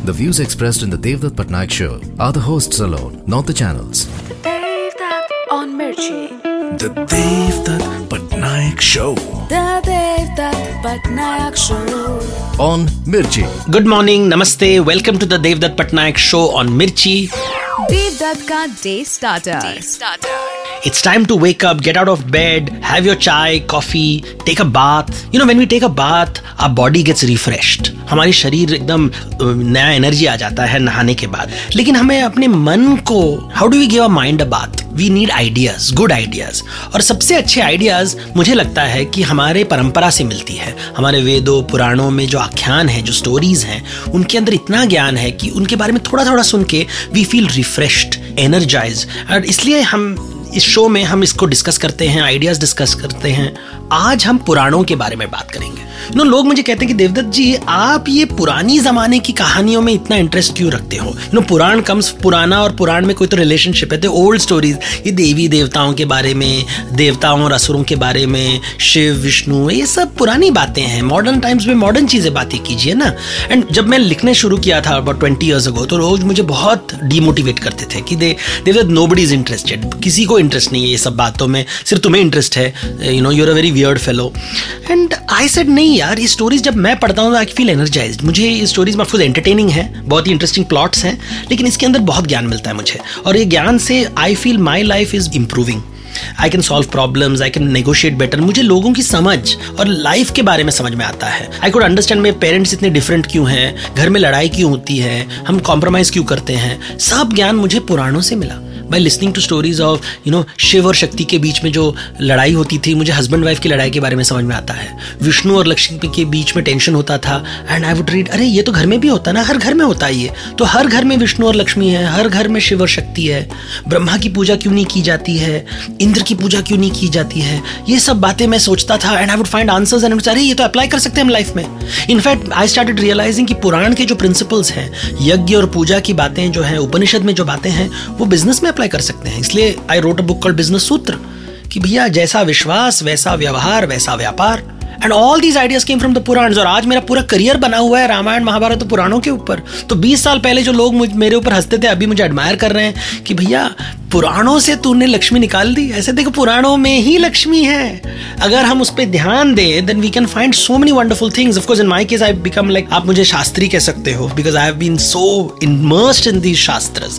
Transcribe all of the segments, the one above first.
The views expressed in the Devdutt Patnaik Show are the hosts alone, not the channels. Devdutt on Mirchi. The Devdutt Patnaik Show. The Devdutt Patnaik Show. On Mirchi. Good morning, namaste, welcome to the Devdutt Patnaik Show on Mirchi. Devdutt का day starter. It's time to wake up, get out of bed, have your chai, coffee, take a bath. You know, when we take a bath, our body gets refreshed. हमारी शरीर एकदम नया energy आ जाता है नहाने के बाद. लेकिन हमें अपने मन को, how do we give our mind a bath? We need ideas, good ideas. और सबसे अच्छे ideas मुझे लगता है कि हमारे परंपरा से मिलती है. हमारे वेदों, पुराणों में जो आख्यान हैं, जो स्टोरीज हैं, उनके अंदर इतना ज्ञान है कि उनके बारे में थोड़ा थोड़ा सुन के we feel refreshed, energized. और इसलिए हम इस शो में हम इसको डिस्कस करते हैं, आइडियाज डिस्कस करते हैं. आज हम पुराणों के बारे में बात करेंगे. लोग मुझे कहते हैं कि देवदत्त जी, आप ये पुरानी जमाने की कहानियों में इतना इंटरेस्ट क्यों रखते हो? पुराण कम्स पुराना, और पुराण में कोई तो रिलेशनशिप है. तो ओल्ड स्टोरीज, ये देवी देवताओं के बारे में, देवताओं और असुरों के बारे में, शिव विष्णु, ये सब पुरानी बातें हैं. मॉडर्न टाइम्स में मॉडर्न चीजें बातें कीजिए ना. एंड जब मैं लिखने शुरू किया था अबाउट 20 years ago, तो लोग मुझे बहुत डिमोटिवेट करते थे कि देवदत्त, नोबडी इज इंटरेस्टेड, किसी को इंटरेस्ट नहीं है ये सब बातों में, सिर्फ तुम्हें इंटरेस्ट है, you are a very weird fellow. And I said नहीं यार, ये स्टोरीज जब मैं पढ़ता हूँ आई फील एनर्जाइज्ड. मुझे ये स्टोरीज ऑफ कोर्स एंटरटेनिंग है, बहुत ही इंटरेस्टिंग प्लॉट्स हैं, लेकिन इसके अंदर बहुत ज्ञान मिलता है मुझे. और ये ज्ञान से I feel my life is improving. I can solve problems, I can negotiate better. मुझे लोगों की समझ और लाइफ के बारे में समझ में आता है. I could understand मेरे पेरेंट्स इतने डिफरेंट क्यों हैं, घर में लड़ाई क्यों होती है, हम कॉम्प्रोमाइज क्यों करते हैं. सब ज्ञान मुझे पुराणों से मिला. By listening to stories of, Shiv और शक्ति के बीच में जो लड़ाई होती थी, मुझे हस्बैंड वाइफ की लड़ाई के बारे में समझ में आता है. विष्णु और लक्ष्मी के बीच में टेंशन होता था, एंड आई वुड रीड, अरे ये तो घर में भी होता है ना, हर घर में होता है ये. तो हर घर में विष्णु और लक्ष्मी है, हर घर में शिव और शक्ति है. ब्रह्मा की पूजा क्यों नहीं की जाती है, इंद्र की पूजा क्यों नहीं की जाती है. ये सब बातें मैं सोचता था, and I would find answers, and अरे ये तो अप्लाई कर सकते हैं हम लाइफ में. इनफैक्ट आई स्टार्टेड रियलाइजिंग कि पुराण के जो प्रिंसिपल्स हैं, यज्ञ और पूजा की बातें जो हैं, उपनिषद में जो बातें हैं, वो बिजनेस में अप्लाई कर सकते हैं. इसलिए I wrote a book called business Sutra, कि भैया जैसा विश्वास वैसा व्यवहार वैसा व्यापार. And all these ideas came from the Purana. और आज मेरा पूरा करियर बना हुआ है रामायण महाभारत और पुराणों के ऊपर. तो 20 साल पहले जो लोग मेरे ऊपर हंसते थे, अभी मुझे एडमायर कर रहे हैं कि भैया पुराणों से तूने लक्ष्मी निकाल दी. ऐसे देखो, पुराणों में ही लक्ष्मी है. अगर हम उस पर ध्यान दें, then we can find so many wonderful things. Of course in my case I become like, आप मुझे शास्त्री कह सकते हो, because I have been so immersed in these shastras.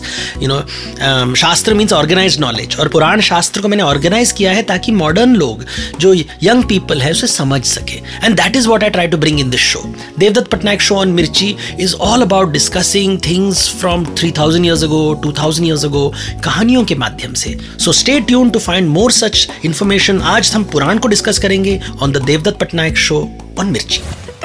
Shastra means organised knowledge, और पुराण शास्त्र को मैंने ऑर्गेनाइज किया है ताकि मॉडर्न लोग, जो यंग पीपल है, उसे समझ सके. And that is what I try to bring in this show. Devdutt Patnaik show on Mirchi is all about discussing things from 3000 years ago, 2000 years ago, कहानियों के माध्यम से. So stay tuned to find more such information. आज हम पुराण को discuss करेंगे on the Devdutt Patnaik show on Mirchi.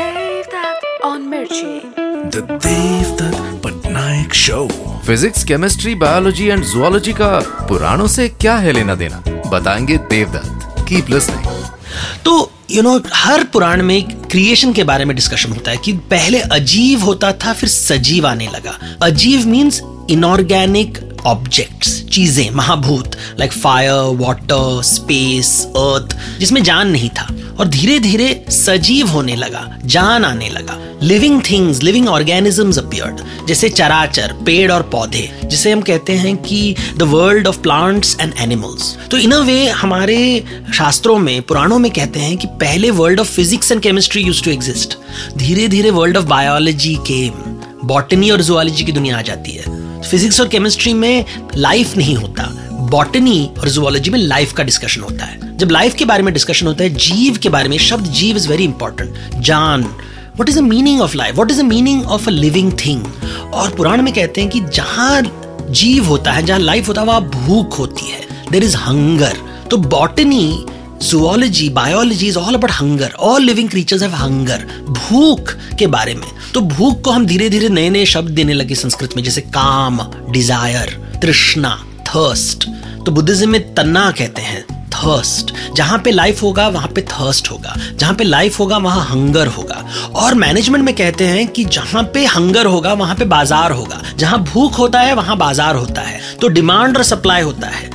Devdutt on Mirchi. The Devdutt Patnaik Show. Physics, chemistry, biology and zoology का पुराणों से क्या है लेना देना, बताएंगे देवदत्त. Keep listening. तो हर पुराण में क्रिएशन के बारे में डिस्कशन होता है कि पहले अजीव होता था, फिर सजीव आने लगा. अजीव मीन्स इनऑर्गेनिक ऑब्जेक्ट्स, चीजें, महाभूत, like fire, water, space, earth, जिसमें जान नहीं था. और धीरे धीरे सजीव होने लगा, जान आने लगा. Living things, living organisms appeared, जैसे चराचर, पेड़ और पौधे, जिसे हम कहते हैं कि the world of plants and animals. तो इन अ वे हमारे शास्त्रों में, पुराणों में कहते हैं कि पहले world of physics and chemistry used to exist. धीरे धीरे world of biology came, botany और जूलॉजी की दुनिया आ जाती है. फिजिक्स और केमिस्ट्री में लाइफ नहीं होता, बॉटनी और जूलॉजी में लाइफ का डिस्कशन होता है. जब लाइफ के बारे में डिस्कशन होता है, जीव के बारे में, शब्द जीव इज वेरी इंपॉर्टेंट. जान, what is the meaning of life, what is the meaning of a living thing. और पुराण में कहते हैं कि जहां जीव होता है, जहां लाइफ होता है, वहां भूख होती है. There is hunger. तो botany, zoology, biology is all about hunger. All living creatures have hunger. भूख के बारे में. तो भूख को हम धीरे धीरे नए नए शब्द देने लगे संस्कृत में, जैसे काम, डिजायर, तृष्णा, थर्स्ट. तो बुद्धिज्म में तन्ना कहते हैं, थर्स्ट. जहां पे लाइफ होगा वहां पे थर्स्ट होगा, जहां पे लाइफ होगा वहां हंगर होगा. और मैनेजमेंट में कहते हैं कि जहां पे हंगर होगा वहां पे बाजार होगा, जहां भूख होता है वहां बाजार होता है. तो डिमांड और सप्लाई होता है.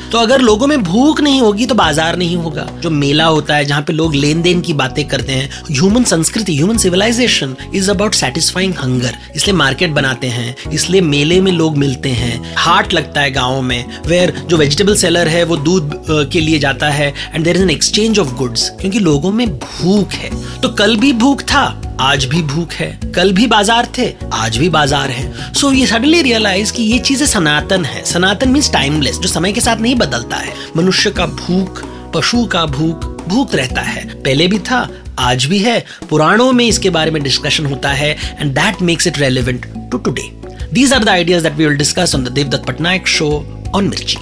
तो अगर लोगों में भूख नहीं होगी तो बाजार नहीं होगा। जो मेला होता है जहाँ पे लोग लेन देन की बातें करते हैं, ह्यूमन संस्कृति, human civilization is about satisfying hunger, इसलिए मार्केट बनाते हैं, इसलिए मेले में लोग मिलते हैं, हाट लगता है गाँव में, वेयर जो वेजिटेबल सेलर है वो दूध के लिए जाता है and there is an exchange of goods, क्योंकि लोगों में भूख है। तो कल भी भूख था, आज भी भूख है, कल भी बाजार थे, आज भी बाजार है। सो ये सडनली रियलाइज कि ये चीजें सनातन है। सनातन मीन्स टाइमलेस, जो समय के साथ नहीं बदलता है। मनुष्य का भूख, पशु का भूख रहता है, पहले भी था, आज भी है। पुराणों में इसके बारे में डिस्कशन होता है and that makes it relevant to today. These are the ideas that we will discuss on the Devdutt Patnaik show on Mirchi.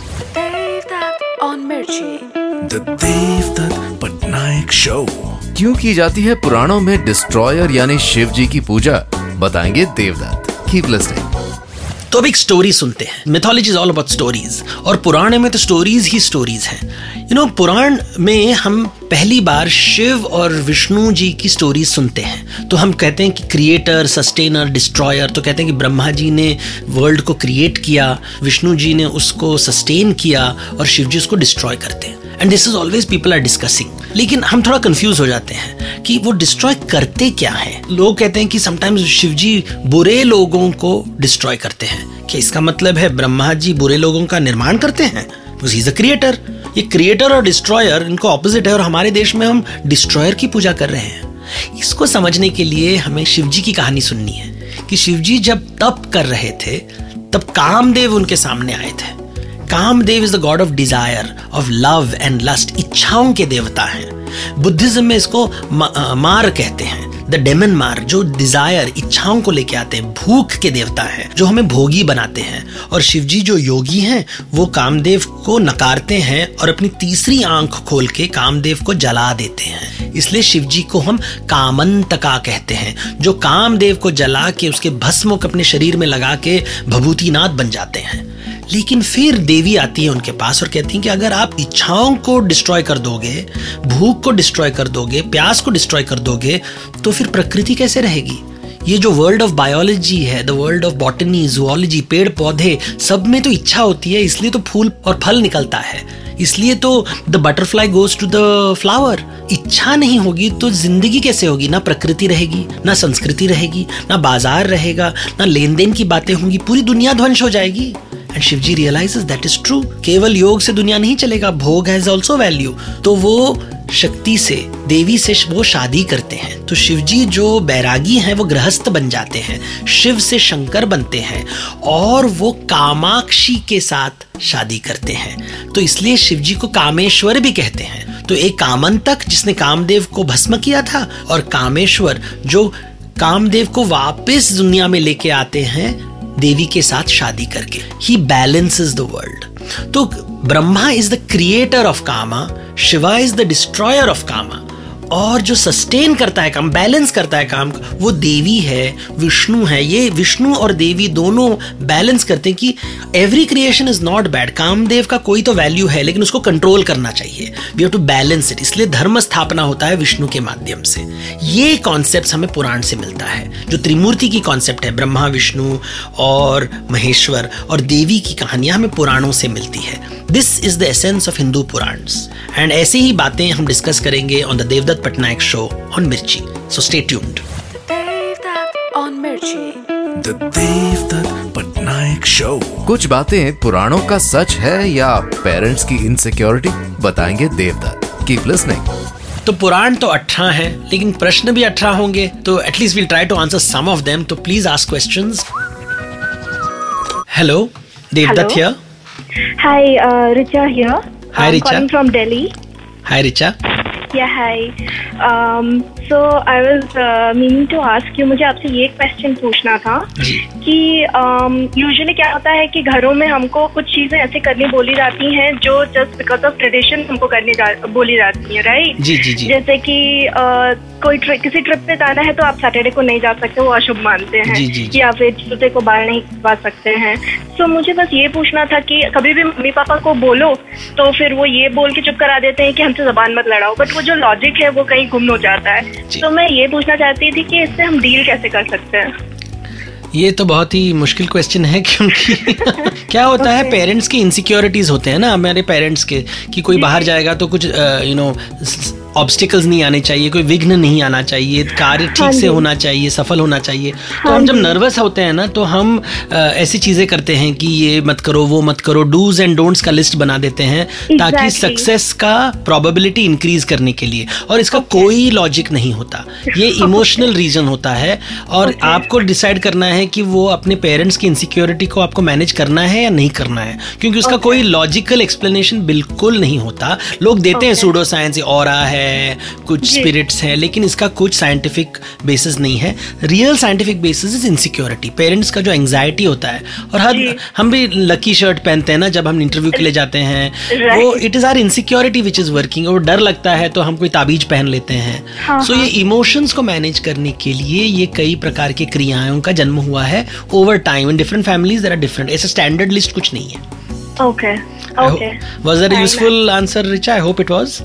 Devdutt on Mirchi. The Devdutt Patnaik show. क्यों की जाती है पुराणों में डिस्ट्रॉयर यानी शिव जी की पूजा, बताएंगे देवदत्त। Keep listening. तो अब एक स्टोरी सुनते हैं। Mythology is all about stories, और पुराण में तो स्टोरीज ही स्टोरीज हैं। पुराण में हम पहली बार शिव और विष्णु जी की स्टोरीज सुनते हैं। तो हम कहते हैं कि क्रिएटर, सस्टेनर, डिस्ट्रॉयर। तो कहते हैं कि ब्रह्मा जी ने वर्ल्ड को क्रिएट किया, विष्णु जी ने उसको सस्टेन किया और शिव जी उसको डिस्ट्रॉय करते हैं। And this is always people are discussing. लेकिन हम थोड़ा कंफ्यूज हो जाते हैं कि वो डिस्ट्रॉय करते क्या है। लोग कहते हैं कि समटाइम्स शिव जी बुरे लोगों को डिस्ट्रॉय करते हैं। क्या इसका मतलब है ब्रह्मा जी बुरे लोगों का निर्माण करते हैं? Because he is a creator. ये क्रिएटर और डिस्ट्रॉयर इनको ऑपोजिट है, और हमारे देश में हम डिस्ट्रॉयर की पूजा कर रहे हैं। इसको समझने के लिए हमें शिव जी की कहानी सुननी है कि शिव जी जब तप कर रहे थे तब कामदेव उनके सामने आए थे। Kamadeva is the god of desire, of love and lust. इच्छाओं के देवता हैं। बुद्धिज्म में इसको मार कहते हैं, द डेमन मार, जो डिजायर, इच्छाओं को लेके आते हैं। भूख के देवता हैं जो हमें भोगी बनाते हैं। और शिव जी जो योगी हैं वो कामदेव को नकारते हैं और अपनी तीसरी आंख खोल के कामदेव को जला देते हैं। इसलिए शिव जी को हम कामंतका कहते हैं, जो कामदेव को जला के उसके भस्म को अपने शरीर में लगा के भभूतिनाथ बन जाते हैं। लेकिन फिर देवी आती है उनके पास और कहती है कि अगर आप इच्छाओं को डिस्ट्रॉय कर दोगे, भूख को डिस्ट्रॉय कर दोगे, प्यास को डिस्ट्रॉय कर दोगे, तो फिर प्रकृति कैसे रहेगी? ये जो वर्ल्ड ऑफ बायोलॉजी है, the world of botany, zoology, पेड़ पौधे, सब में तो इच्छा होती है, इसलिए तो फूल और फल निकलता है, इसलिए तो the butterfly goes to the flower. इच्छा नहीं होगी तो जिंदगी कैसे होगी? ना प्रकृति रहेगी, ना संस्कृति रहेगी, ना बाजार रहेगा, ना लेन देन की बातें होंगी, पूरी दुनिया ध्वंस हो जाएगी। And Shiva ji realizes that is true. केवल योग से दुनिया नहीं चलेगा, भोग हैज आल्सो वैल्यू। तो वो शक्ति से, देवी से वो शादी करते हैं। तो शिव जी जो बैरागी हैं वो गृहस्थ बन जाते हैं, शिव से शंकर बनते हैं और वो कामाक्षी के साथ शादी करते हैं। तो इसलिए शिव जी को कामेश्वर भी कहते हैं। तो एक कामंतक जिसने कामदेव को भस्म किया था, और कामेश्वर जो कामदेव को वापस दुनिया में लेके आते हैं देवी के साथ शादी करके। He balances the world. तो Brahma is the creator of kama, Shiva is the destroyer of kama, और जो सस्टेन करता है काम, बैलेंस करता है काम, वो देवी है, विष्णु है। ये विष्णु और देवी दोनों बैलेंस करते हैं कि every creation is not bad. Kamadeva का कोई तो वैल्यू है लेकिन उसको कंट्रोल करना चाहिए। We have to balance it. इसलिए धर्म स्थापना होता है विष्णु के माध्यम से। ये कॉन्सेप्ट हमें पुराण से मिलता है। जो त्रिमूर्ति की कॉन्सेप्ट है, ब्रह्मा, विष्णु और महेश्वर और देवी की कहानियां हमें पुराणों से मिलती है। This is the essence of Hindu Puranas. And ऐसे ही बातें हम डिस्कस करेंगे on the Devdutt Patnaik show on Mirchi. So stay tuned. Devdutt on Mirchi. The Devdutt Patnaik show. कुछ बातें पुराणों का सच है या पेरेंट्स की इनसिक्योरिटी, बताएंगे देवदत्त। Keep listening. तो पुराण तो 18 है लेकिन प्रश्न भी 18 होंगे, तो at least we'll try to answer some of them. तो please ask questions. Hello, Devdutt here. Hi, Richa here. Hi, I'm Richa. calling from Delhi. Hi Richa. Yeah, hi. So I was meaning to ask you, मुझे आपसे ये question पूछना था जी। कि usually क्या होता है कि घरों में हमको कुछ चीजें ऐसे करनी बोली जाती हैं जो जस्ट बिकॉज ऑफ ट्रेडिशन हमको बोली जाती हैं, राइट? जी जी जी। जैसे कि कोई किसी ट्रिप पे जाना है तो आप सैटरडे को नहीं जा सकते, वो अशुभ मानते हैं। जी, जी, जी। या फिर जूते को बाल नहीं कटवा सकते हैं। तो मुझे बस ये पूछना था कि कभी भी मम्मी पापा को बोलो तो फिर वो ये बोल के चुप करा देते हैं कि हमसे जबान मत लड़ाओ, बट वो जो लॉजिक है वो कहीं गुम हो जाता है। तो मैं ये पूछना चाहती थी कि इससे हम डील कैसे कर सकते हैं। ये तो बहुत ही मुश्किल क्वेश्चन है, क्योंकि क्या होता है, पेरेंट्स की इनसिक्योरिटीज होते हैं ना, हमारे पेरेंट्स के, कि कोई बाहर जाएगा तो कुछ ऑब्स्टिकल्स नहीं आने चाहिए, कोई विघ्न नहीं आना चाहिए, कार्य ठीक से होना चाहिए, सफल होना चाहिए। तो हम जब नर्वस होते हैं ना, तो हम ऐसी चीजें करते हैं कि ये मत करो, वो मत करो, डूज एंड डोंट्स का लिस्ट बना देते हैं ताकि सक्सेस का प्रोबेबिलिटी इंक्रीज करने के लिए। और इसका कोई लॉजिक नहीं होता, ये इमोशनल रीजन होता है। और आपको डिसाइड करना है कि वो अपने पेरेंट्स की इनसिक्योरिटी को आपको मैनेज करना है या नहीं करना है, क्योंकि उसका कोई लॉजिकल एक्सप्लेनेशन बिल्कुल नहीं होता। लोग देते हैं सूडो साइंस, ऑरा है, कुछ स्पिरिट्स हैं, लेकिन इसका कुछ साइंटिफिक बेसिस नहीं है। Real scientific basis is insecurity, parents का जो एंजाइटी होता है। और हम भी लकी शर्ट पहनते हैं ना जब हम इंटरव्यू के लिए जाते हैं, वो it is our insecurity which is working. और डर लगता है तो हम कोई ताबीज पहन लेते हैं। सो ये इमोशंस को मैनेज करने के लिए ये कई प्रकार की क्रियाओं का जन्म हुआ है over time. In different families there are different, ऐसा स्टैंडर्ड लिस्ट कुछ नहीं है। Okay. Was that a useful answer, Richa? I hope it was.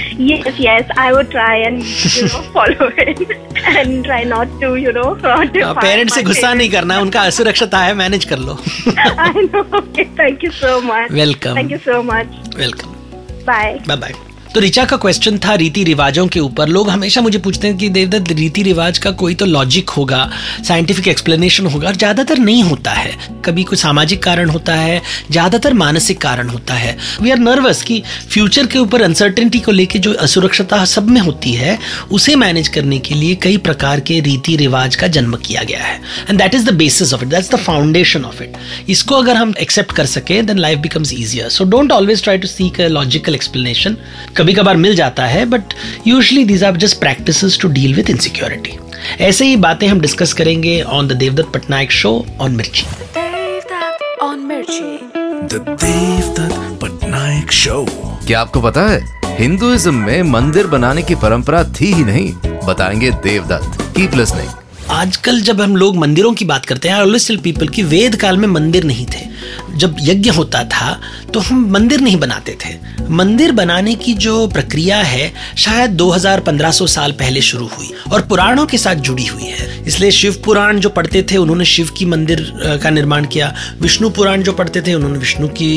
Yes, I would try and follow it and try not to parents से गुस्सा नहीं करना, उनका असुरक्षता है, मैनेज कर लो। I know. Okay, thank you so much. Welcome. Thank you so much. Welcome. Bye. Bye. तो ऋचा का question था रीति रिवाजों के ऊपर। लोग हमेशा मुझे पूछते हैं कि देवदत्त, रीति रिवाज का कोई तो लॉजिक होगा, साइंटिफिक एक्सप्लेनेशन होगा, और ज्यादातर नहीं होता है। कभी कोई सामाजिक कारण होता है, ज्यादातर मानसिक कारण होता है। वी आर नर्वस कि फ्यूचर के ऊपर अनसर्टेनिटी को लेके जो असुरक्षता सब में होती है, उसे मैनेज करने के लिए कई प्रकार के रीति रिवाज का जन्म किया गया है। And that is the basis of it, that's the foundation of it. इसको अगर हम एक्सेप्ट कर सके, then life becomes easier. So don't always try to seek a logical explanation. कभी कभार मिल जाता है, but usually these are just practices to deal with insecurity. ऐसे ही बातें हम डिस्कस करेंगे on the Devdutt Patnaik show on Mirchi. Devdutt on Mirchi. The Devdutt Patnaik show. क्या आपको पता है, हिंदुइज्म में मंदिर बनाने की परंपरा थी ही नहीं? बताएंगे देवदत्त। Keep listening. आजकल जब हम लोग मंदिरों की बात करते हैं, आई ऑलवेज टेल पीपल कि वेद काल में मंदिर नहीं थे। जब यज्ञ होता था तो हम मंदिर नहीं बनाते थे। मंदिर बनाने की जो प्रक्रिया है शायद 2000-1500 साल पहले शुरू हुई और पुराणों के साथ जुड़ी हुई है। इसलिए शिव पुराण जो पढ़ते थे उन्होंने शिव की मंदिर का निर्माण किया, विष्णु पुराण जो पढ़ते थे उन्होंने विष्णु की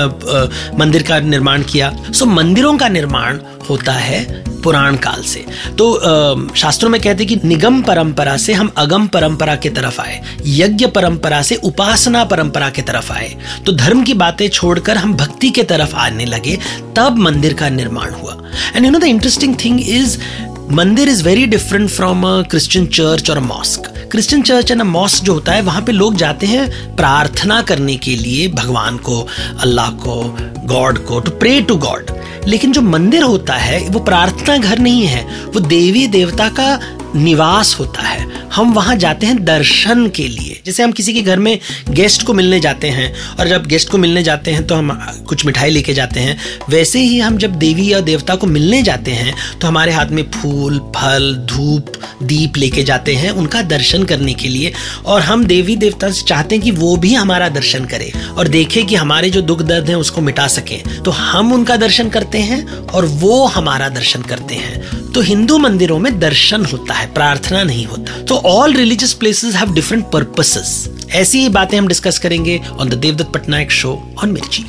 मंदिर का निर्माण किया। सो मंदिरों का निर्माण होता है पुराण काल से। तो शास्त्रों में कहते हैं कि निगम परंपरा से हम अगम परंपरा की तरफ आए, यज्ञ परंपरा से उपासना परंपरा की तरफ आए। तो धर्म की बातें छोड़कर हम भक्ति के तरफ आने लगे, तब मंदिर का निर्माण हुआ। And you know the interesting thing is, mandir is very different from a Christian church और a mosque. Christian church and a mosque जो होता है, वहां पे लोग जाते हैं प्रार्थना करने के लिए भगवान को, अल्लाह को, गॉड को, टू प्रे टू गॉड। लेकिन जो मंदिर होता है वो प्रार्थना घर नहीं है, वो देवी देवता का निवास होता है। हम वहां जाते हैं दर्शन के लिए। जैसे हम किसी के घर में गेस्ट को मिलने जाते हैं, और जब गेस्ट को मिलने जाते हैं तो हम कुछ मिठाई लेके जाते हैं, वैसे ही हम जब देवी या देवता को मिलने जाते हैं तो हमारे हाथ में फूल, फल, धूप, दीप लेके जाते हैं उनका दर्शन करने के लिए। और हम देवी देवता से चाहते हैं कि वो भी हमारा दर्शन करे और देखे कि हमारे जो दुख दर्द हैं उसको मिटा सके। तो हम उनका दर्शन करते हैं और वो हमारा दर्शन करते हैं। तो हिंदू मंदिरों में दर्शन होता है, प्रार्थना नहीं होता। तो all religious places have different purposes. ऐसी ही बातें हम डिस्कस करेंगे on the Devdutt Patnaik show on Mirchi.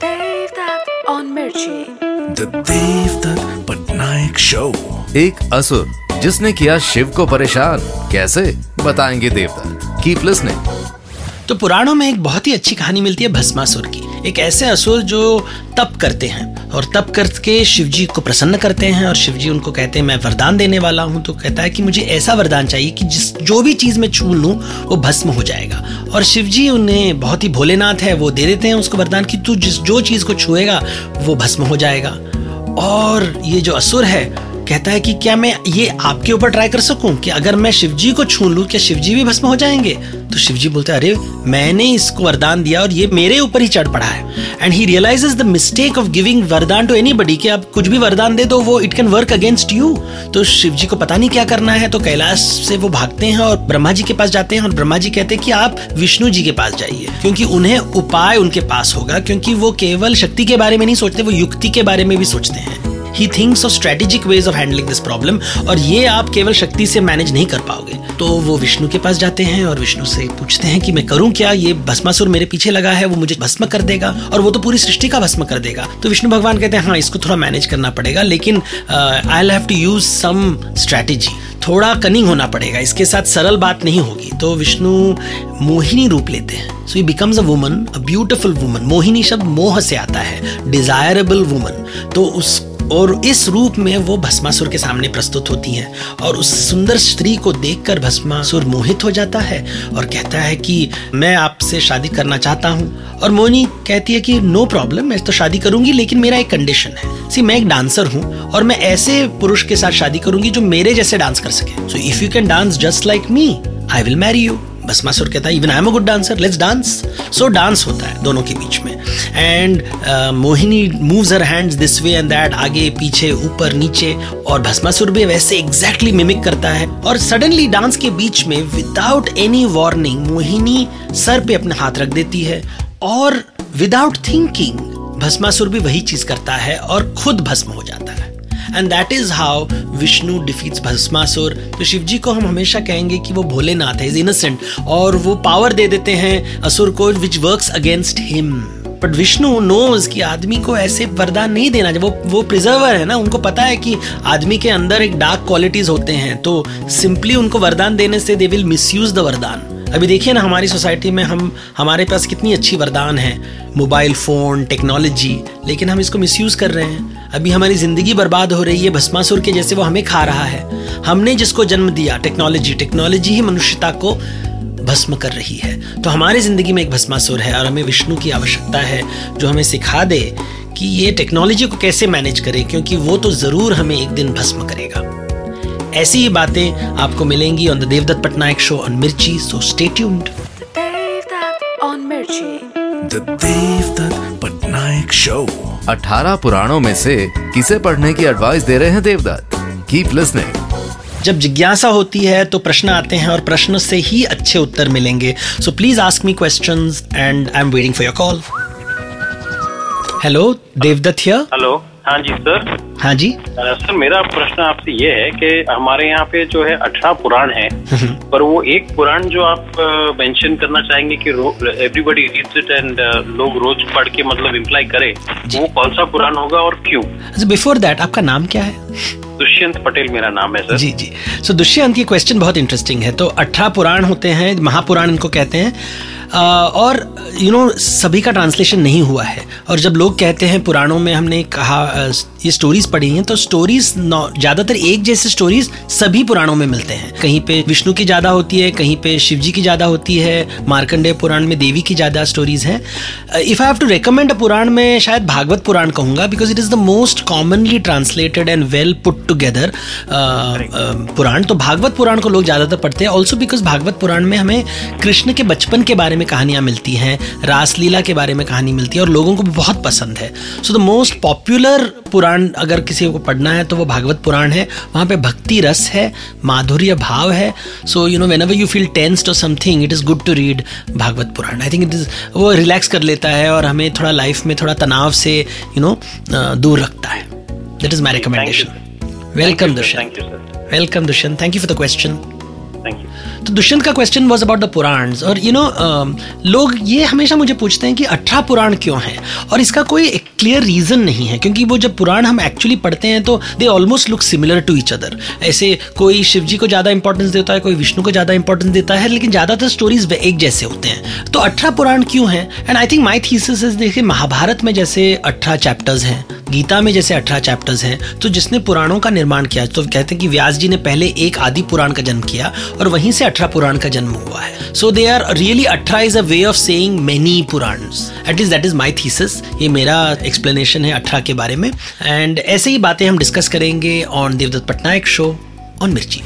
Devdutt on Mirchi. The Devdutt Patnaik show. एक असुर जिसने किया शिव को परेशान, कैसे? बताएंगे देवदत्त। Keep listening. तो पुराणों में एक बहुत ही अच्छी कहानी मिलती है भस्मासुर की। एक ऐसे असुर जो तप करते हैं और तप करके शिवजी को प्रसन्न करते हैं, और शिवजी उनको कहते हैं मैं वरदान देने वाला हूं। तो कहता है कि मुझे ऐसा वरदान चाहिए कि जो भी चीज मैं छू लूं वो भस्म हो जाएगा। और शिवजी उन्हें, बहुत ही भोलेनाथ है, वो दे देते हैं उसको वरदान कि तू जो चीज को छुएगा वो भस्म हो जाएगा। और ये जो असुर है कहता है कि क्या मैं ये आपके ऊपर ट्राई कर सकूं कि अगर मैं शिवजी को छू लूं क्या शिवजी भी भस्म हो जाएंगे? तो शिवजी बोलते हैं अरे मैंने इसको वरदान दिया और ये मेरे ऊपर ही चढ़ पड़ा है। And he realizes the mistake of giving vardan to anybody, कि आप कुछ भी वरदान दे दो वो it can work against you. तो शिवजी को पता नहीं क्या करना है, तो कैलाश से वो भागते हैं और ब्रह्मा जी के पास जाते हैं। और ब्रह्मा जी कहते हैं कि आप विष्णु जी के पास जाइए, क्योंकि उन्हें उपाय उनके पास होगा, क्योंकि वो केवल शक्ति के बारे में नहीं सोचते, वो युक्ति के बारे में भी सोचते हैं। He thinks of strategic ways of handling this problem, और ये आप केवल शक्ति से मैनेज नहीं कर पाओगे। तो वो विष्णु के पास जाते हैं और विष्णु से पूछते हैं कि मैं करूं क्या, ये भस्मासुर मेरे पीछे लगा है, वो मुझे भस्म कर देगा और वो तो पूरी सृष्टि का भस्म कर देगा। तो विष्णु भगवान कहते हैं हाँ, इसको थोड़ा मैनेज करना पड़ेगा, लेकिन I will have to use some strategy, थोड़ा कनिंग होना पड़ेगा, इसके साथ सरल बात नहीं होगी। तो विष्णु मोहिनी रूप लेते हैं। So he becomes a woman, a beautiful woman. Mohini शब्द मोह से आता है, डिजायरेबल वुमन। तो इस रूप में वो भस्मासुर के सामने प्रस्तुत होती हैं और उस सुंदर स्त्री को देखकर भस्मासुर मोहित हो जाता है और कहता है कि मैं आपसे शादी करना चाहता हूं। और मोहिनी कहती है कि नो प्रॉब्लम, मैं तो शादी करूंगी, लेकिन मेरा एक कंडीशन है। सी, मैं एक डांसर हूं और मैं ऐसे पुरुष के साथ शादी करूंगी जो मेरे जैसे डांस कर सके। So if you can dance just like me, I will marry you. Bhasmasur कहता है even I am a good dancer, let's dance. So dance होता है दोनों के बीच में, and Mohini moves her hands this way and that, आगे पीछे ऊपर नीचे, और भस्मासुर भी वैसे एग्जैक्टली मिमिक करता है। और सडनली डांस के बीच में विदाउट एनी वार्निंग मोहिनी सर पे अपने हाथ रख देती है और विदाउट थिंकिंग भस्मासुर भी वही चीज करता है और खुद भस्म हो जाता है। And that is how Vishnu defeats Bhasmasur. तो शिव जी को हम हमेशा कहेंगे कि वो भोलेनाथ है, is innocent, और वो पावर दे देते हैं असुर को which works against him। But Vishnu knows कि आदमी को ऐसे वरदान नहीं देना चाहिए। वो प्रिजर्वर है ना, उनको पता है कि आदमी के अंदर एक डार्क क्वालिटीज होते हैं, तो सिंपली उनको वरदान देने से दे विल मिसयूज द वरदान। अभी देखिए ना, हमारी सोसाइटी में हमारे पास कितनी अच्छी वरदान है, मोबाइल फोन, टेक्नोलॉजी, लेकिन हम इसको मिसयूज कर रहे हैं। अभी हमारी जिंदगी बर्बाद हो रही है भस्मासुर के जैसे, वो हमें खा रहा है। हमने जिसको जन्म दिया, टेक्नोलॉजी ही मनुष्यता को भस्म कर रही है। तो हमारी जिंदगी में एक भस्मासुर है और हमें विष्णु की आवश्यकता है जो हमें सिखा दे कि ये टेक्नोलॉजी को कैसे मैनेज करें, क्योंकि वो तो जरूर हमें एक दिन भस्म करेगा। ऐसी ही बातें आपको मिलेंगी on the Devdutt Patnaik show on Mirchi, so stay tuned. Devdutt on Mirchi. The Devdutt Patnaik Show. 18 पुराणों में से किसे पढ़ने की एडवाइस दे रहे हैं देवदत्त? Keep listening. जब जिज्ञासा होती है तो प्रश्न आते हैं और प्रश्न से ही अच्छे उत्तर मिलेंगे। So please ask me questions and I am waiting for your call. Hello, Devdutt here. Hello, हाँ जी सर। हाँ जी सर, मेरा प्रश्न आपसे ये है कि हमारे यहाँ पे जो है 18 पुराण है, पर वो एक पुराण जो आप मेंशन करना चाहेंगे कि एवरीबॉडी रीड्स इट एंड लोग रोज पढ़ के मतलब इम्प्लाई करे, वो कौन सा पुराण होगा और क्यों? बिफोर दैट, आपका नाम क्या है? दुष्यंत पटेल मेरा नाम है सर। जी जी। सो दुष्यंत, ये क्वेश्चन बहुत इंटरेस्टिंग है। तो 18 पुराण होते हैं, महापुराण इनको कहते हैं, और सभी का ट्रांसलेशन नहीं हुआ है। और जब लोग कहते हैं पुराणों में, हमने कहा ये स्टोरीज पढ़ी हैं, तो स्टोरीज ज्यादातर एक जैसे स्टोरीज सभी पुराणों में मिलते हैं। कहीं पे विष्णु की ज्यादा होती है, कहीं पे शिव जी की ज्यादा होती है, मार्कंडेय पुराण में देवी की ज्यादा स्टोरीज हैं। If I have to recommend a Purana, में शायद भागवत पुराण कहूंगा, because it is the most commonly translated and well put together Purana. तो भागवत पुराण को लोग ज्यादातर पढ़ते हैं, ऑल्सो बिकॉज भागवत पुराण में हमें कृष्ण के बचपन के बारे में कहानियां मिलती हैं, रासलीला के बारे में कहानी मिलती है, और लोगों को बहुत पसंद है। So the most popular Purana अगर किसी को पढ़ना है तो वो भागवत पुराण है। वहाँ पे भक्ति रस है, माधुर्य भाव है। So whenever you feel tensed or something, it is good to read Bhagavata Purana. I think it is, वो रिलैक्स कर लेता है और हमें थोड़ा लाइफ में थोड़ा तनाव से दूर रखता है। That is my recommendation. Welcome Dushyant. Welcome Dushyant, thank you for the question. तो दुष्यंत का question was about the Puranas, और लोग ये हमेशा मुझे पूछते हैं कि 18 पुराण क्यों हैं, और इसका कोई क्लियर रीजन नहीं है, क्योंकि वो जब पुराण हम एक्चुअली पढ़ते हैं तो they almost look similar to each other. ऐसे कोई शिव जी को ज्यादा इंपॉर्टेंस देता है, कोई विष्णु को ज्यादा इंपॉर्टेंस देता है, लेकिन ज्यादातर स्टोरीज एक जैसे होते हैं। तो 18 पुराण क्यों हैं? And I think my thesis is, देखिए महाभारत में जैसे 18 चैप्टर्स हैं, गीता में जैसे 18 चैप्टर्स हैं, तो जिसने पुराणों का निर्माण किया, तो कहते हैं कि व्यास जी ने पहले एक आदि पुराण का जन्म किया और वहीं से 18 पुराण का जन्म हुआ है। So they are really 18 is a way of saying many Puranas. At least that is my thesis. ये मेरा एक्सप्लेनेशन है 18 के बारे में, एंड ऐसे ही बातें हम डिस्कस करेंगे on Devdutt Patnaik show on Mirchi.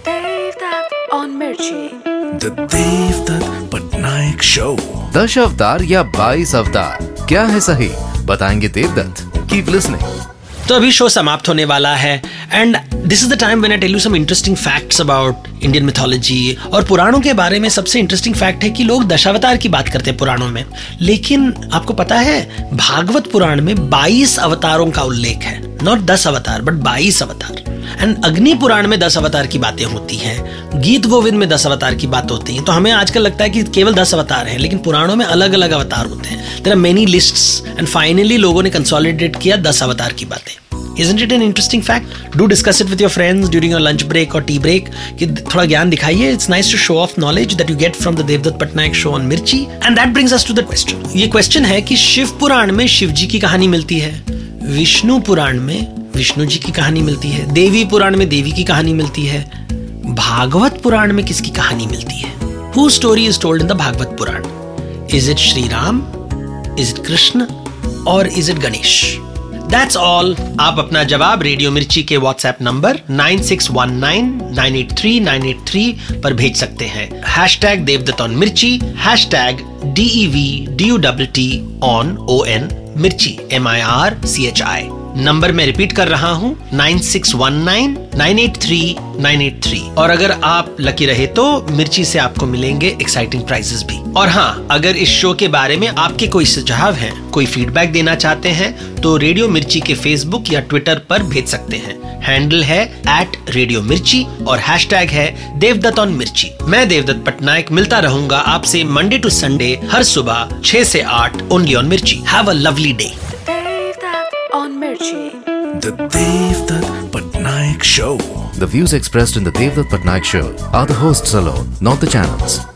Devdutt on Mirchi. The Devdutt Patnaik Show. 10 अवतार या 22 अवतार, क्या है सही? बताएंगे देवदत्त। Keep listening. तो अभी शो समाप्त होने वाला है, and this is the time when I tell you some interesting facts about Indian mythology. और पुराणों के बारे में सबसे इंटरेस्टिंग फैक्ट है कि लोग दशावतार की बात करते हैं पुराणों में, लेकिन आपको पता है भागवत पुराण में 22 अवतारों का उल्लेख है। नॉट 10 अवतार बट 22 अवतार। एंड अग्नि पुराण में 10 अवतार की बातें होती हैं, गीत गोविंद में 10 अवतार की बात होती है। तो हमें आजकल लगता है कि केवल 10 अवतार हैं, लेकिन पुराणों में अलग अलग अवतार होते हैं। There are many lists and finally लोगों ने कंसोलिडेट किया 10 अवतार की बातें। Isn't it an interesting fact? Do discuss it with your friends during your lunch break or tea break. कि थोड़ा ज्ञान दिखाइए. It's nice to show off knowledge that you get from the Devdutt Patnaik show on Mirchi. And that brings us to the question. ये question है कि शिव पुराण में शिव जी की कहानी मिलती है, विष्णु पुराण में विष्णु जी की कहानी मिलती है, देवी पुराण में देवी की कहानी मिलती है, भागवत पुराण में किसकी कहानी मिलती है? Whose story is told in the Bhagavat Purana? Is it Shri Ram? Is it Krishna? Or is it Ganesh? That's all. आप अपना जवाब रेडियो मिर्ची के व्हाट्सएप नंबर 9619983983 पर भेज सकते हैं। Hashtag Devdutt on Mirchi, hashtag DEVDUTT Mirchi MIRCHI। Number मैं रिपीट कर रहा हूं 9619983983। और अगर आप लकी रहे तो मिर्ची से आपको मिलेंगे एक्साइटिंग प्राइजेस भी। और हाँ, अगर इस शो के बारे में आपके कोई सुझाव हैं, कोई फीडबैक देना चाहते हैं तो रेडियो मिर्ची के फेसबुक या ट्विटर पर भेज सकते हैं। हैंडल है @रेडियो और हैशटैग है देवदत्त ऑन मिर्ची। मैं देवदत्त पटनायक मिलता रहूंगा आपसे मंडे टू संडे हर सुबह 6 से 8 only on Mirchi. Have a lovely day. Devdutt on Mirchi. The Devdutt Patnaik Show. The views expressed in the Devdutt Patnaik show are the hosts alone, not the channels.